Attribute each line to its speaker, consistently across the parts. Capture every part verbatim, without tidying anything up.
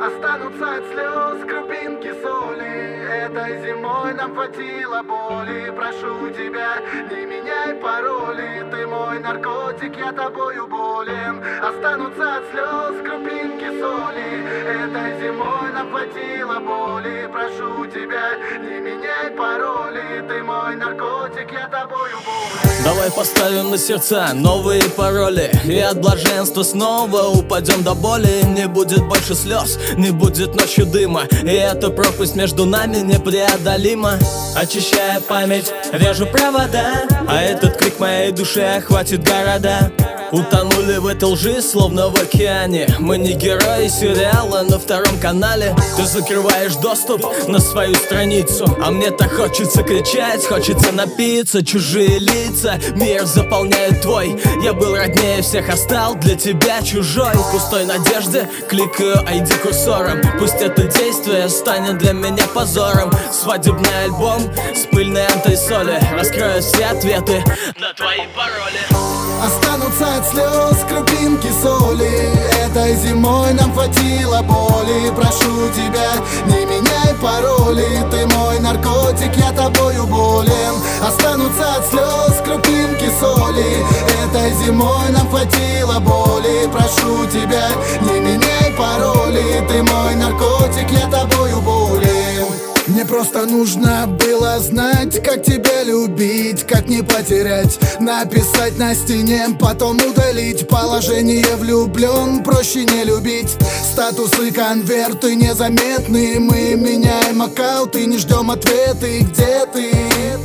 Speaker 1: Останутся от слез крупинки соли. Этой зимой нам хватило боли. Прошу тебя, не меняй пароли. Ты мой наркотик, я тобою болен. Останутся от слез крупинки соли. Этой зимой нам хватило боли. Прошу тебя, не меняй пароли. Ты мой наркотик, я тобою болен.
Speaker 2: Давай поставим на сердца новые пароли, и от блаженства снова упадем до боли. Не будет больше слез, не будет ночью дыма, и эта пропасть между нами непреодолима. Очищая память, режу провода, а этот крик моей души охватит города. Утонули в этой лжи, словно в океане. Мы не герои сериала на втором канале. Ты закрываешь доступ на свою страницу, а мне так хочется кричать, хочется напиться. Чужие лица, мир заполняет твой. Я был роднее всех, а стал для тебя чужой. В пустой надежде кликаю ай ди курсором. Пусть это действие станет для меня позором. Свадебный альбом с пыльной антресоли. Раскрою все ответы на твои пароли.
Speaker 1: Останутся от слез крупинки соли. Этой зимой нам хватило боли. Прошу тебя, не меняй пароли. Ты мой наркотик, я тобою болен. Останутся от слез крупинки соли. Этой зимой нам хватило боли. Прошу тебя, не меняй пароли. Ты мой наркотик, я тобою болен. Мне просто нужно было знать, как тебя любить, как не потерять. Написать на стене, потом удалить. Положение влюблен, проще не любить. Статусы конверты незаметны. Мы меняем аккаунты, не ждем ответы. Где ты?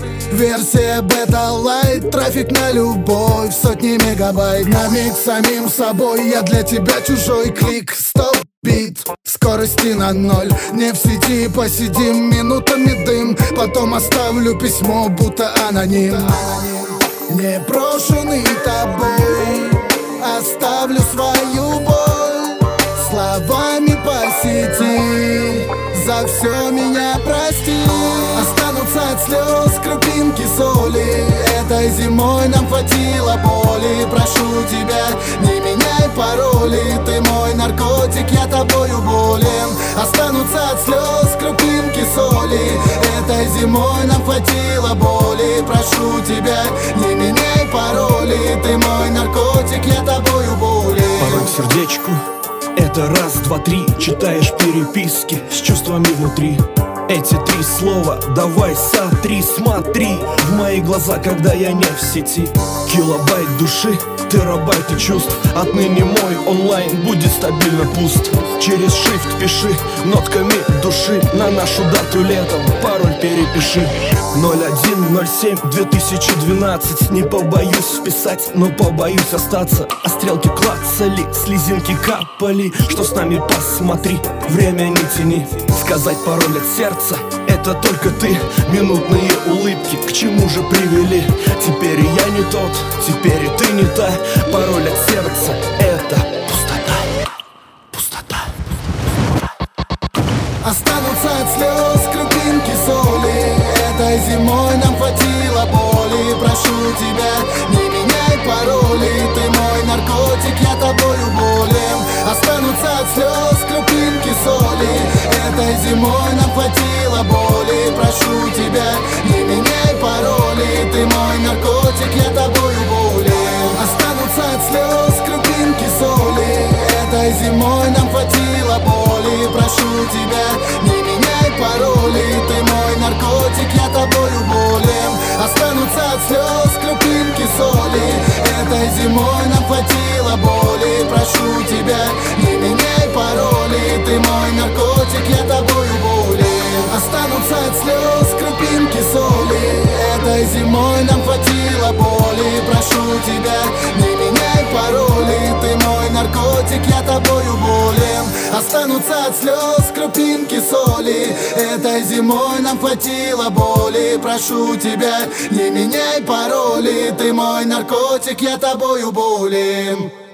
Speaker 1: Версия бета-лайт, трафик на любовь, сотни мегабайт. На миг самим собой, я для тебя чужой. Клик, стоп, бит, скорости на ноль. Не в сети, посидим минутами дым. Потом оставлю письмо, будто аноним. Не брошенный тобой, оставлю свою боль. Словами по сети, за все меня прости. Останутся от слез крупинки соли. Этой зимой нам хватило боли. Прошу тебя, не меняй пароли. Ты мой наркотик, я тобою болен. Останутся от слез крупинки соли. Этой зимой нам хватило боли. Прошу тебя, не меняй пароли. Ты мой наркотик, я тобою болен.
Speaker 3: Пароль сердечку — это раз, два, три. Читаешь переписки с чувствами внутри. Эти три слова давай сотри, смотри в мои глаза, когда я не в сети. Килобайт души, терабайты чувств. Отныне мой онлайн будет стабильно пуст. Через shift пиши нотками души на нашу дату летом. Пароль перепиши ноль один ноль семь две тысячи двенадцать. Не побоюсь вписать, но побоюсь остаться. А стрелки клацали, слезинки капали. Что с нами, посмотри, время не тяни. Сказать пароль от сердца — это только ты. Минутные улыбки к чему же привели? Теперь и я не тот, теперь и ты не та. Пароль от сердца — это пустота. Пустота.
Speaker 1: Останутся от слез крупинки соли. Этой зимой нам хватило боли. Прошу тебя, не меняй пароли. Ты мой наркотик, я тобою болен. Останутся от слез крупинки соли. Этой зимой нам хватило боли. Прошу тебя, не меняй пароли. Ты мой наркотик, я тобою болен. Останутся от слез крупинки соли. Этой зимой нам хватило боли. Прошу тебя, не меняй пароли. Ты мой наркотик, я тобою болен. Останутся от слез крупинки соли. Этой зимой нам хватило боли. Прошу тебя, не меняй пароли. Ты мой наркотик, я тобою болен. Останутся от слез крупинки соли. Этой зимой нам хватило боли. Прошу тебя, не меняй пароли. Ты мой наркотик, я тобою болен. Останутся от слез крупинки соли. Этой зимой нам хватило боли. Прошу тебя, не меняй пароли. Ты мой наркотик, я тобою болен.